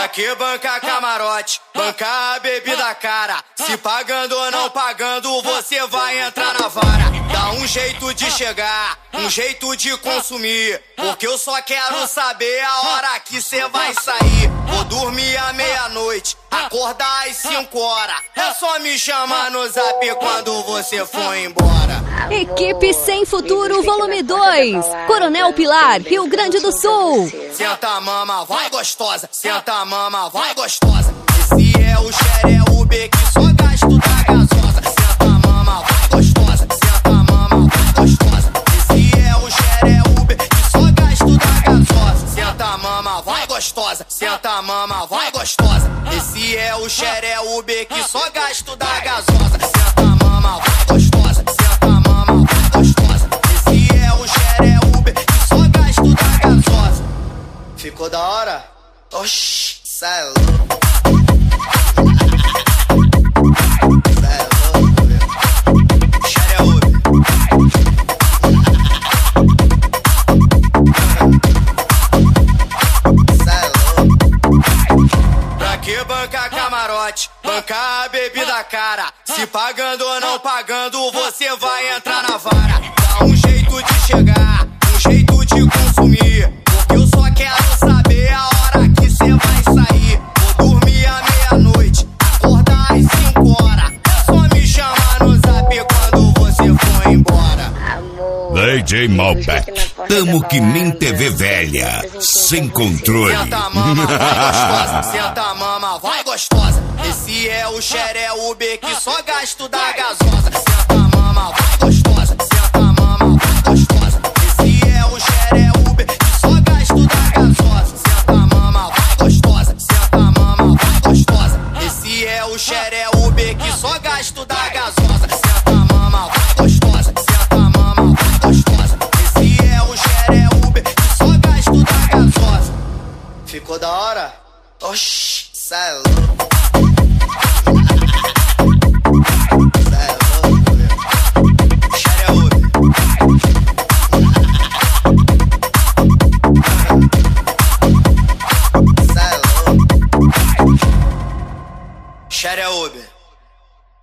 Pra que bancar camarote, bancar a bebida cara? Se pagando ou não pagando, você vai entrar na vara. Dá um jeito de chegar, um jeito de consumir, porque eu só quero saber a hora que cê vai sair. Vou dormir à meia-noite, acordar às 5 horas. É só me chamar no zap quando você for embora. Equipe Sem Futuro, volume 2. Coronel Pilar, Rio Grande do Sul. Senta mama, vai gostosa. Senta mama, vai gostosa. Esse é o xeré-ube que só gasto da gasosa. Senta mama, vai gostosa. Senta mama, vai gostosa. Esse é o xeré-ube que só gasto da gasosa. Senta mama, vai gostosa. Senta mama, vai gostosa. Esse é o xeré-ube que só gasto da gasosa. Senta mama, vai gostosa. Senta mama, vai gostosa. Esse é o xeré-ube que só gasto da gasosa. Ficou da hora? Oxi, cê é louco. Cê é louco, meu. Xeré-ube. Cê é louco. Pra que bancar camarote, bancar a bebida cara? Se pagando ou não pagando, você vai entrar na vara. Dá um jeito de chegar, um jeito de consumir, porque eu só quero saber a hora que cê vai sair. Vou dormir à meia-noite, acordar às 5 horas. É só me chamar no zap quando você for embora. DJ Malbec, tamo que nem TV velha, sem controle. Senta mama, vai gostosa. Senta mama, vai gostosa. Esse é o xeré-ube que só gasto da gasosa. Senta mama, vai gostosa. Senta mama, vai gostosa. Esse é o xeré-ube que só gasto da gasosa. Senta mama, vai gostosa. Senta mama, vai gostosa. Esse é o xeré-ube que só gasto da gasosa. Senta mama, vai gostosa. Senta mama, vai gostosa. Esse é o xeré-ube que só gasto da gasosa. Ficou da hora? Oxi, cê é louco.